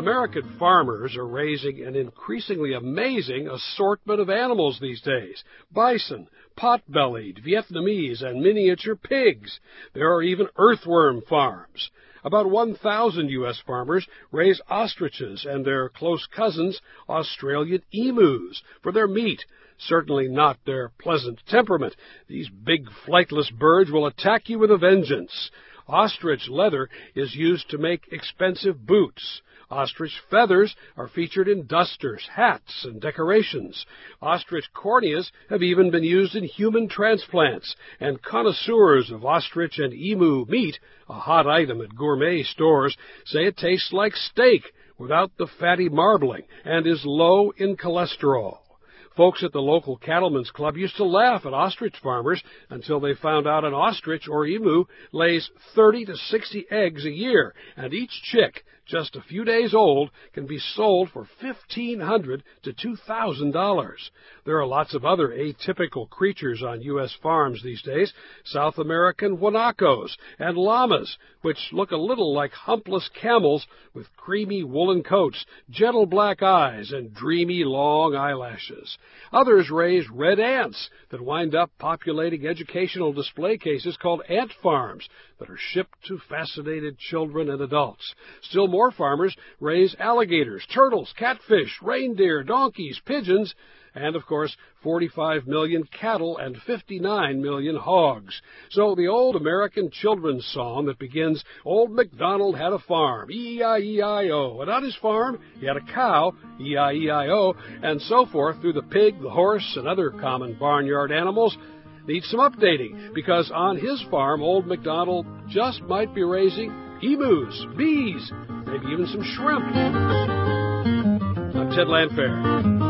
American farmers are raising an increasingly amazing assortment of animals these days. Bison, pot-bellied, Vietnamese, and miniature pigs. There are even earthworm farms. About 1,000 U.S. farmers raise ostriches and their close cousins, Australian emus, for their meat. Certainly not their pleasant temperament. These big flightless birds will attack you with a vengeance. Ostrich leather is used to make expensive boots. Ostrich feathers are featured in dusters, hats, and decorations. Ostrich corneas have even been used in human transplants, and connoisseurs of ostrich and emu meat, a hot item at gourmet stores, say it tastes like steak without the fatty marbling and is low in cholesterol. Folks at the local cattlemen's club used to laugh at ostrich farmers until they found out an ostrich or emu lays 30 to 60 eggs a year, and each chick, just a few days old, can be sold for $1,500 to $2,000. There are lots of other atypical creatures on U.S. farms these days. South American guanacos and llamas, which look a little like humpless camels with creamy woolen coats, gentle black eyes, and dreamy long eyelashes. Others raise red ants that wind up populating educational display cases called ant farms that are shipped to fascinated children and adults. Still more farmers raise alligators, turtles, catfish, reindeer, donkeys, pigeons, and, of course, 45 million cattle and 59 million hogs. So the old American children's song that begins, Old MacDonald had a farm, E-I-E-I-O, and on his farm he had a cow, E-I-E-I-O, and so forth through the pig, the horse, and other common barnyard animals, needs some updating, because on his farm, Old MacDonald just might be raising emus, bees, maybe even some shrimp. I'm Ted Landfair.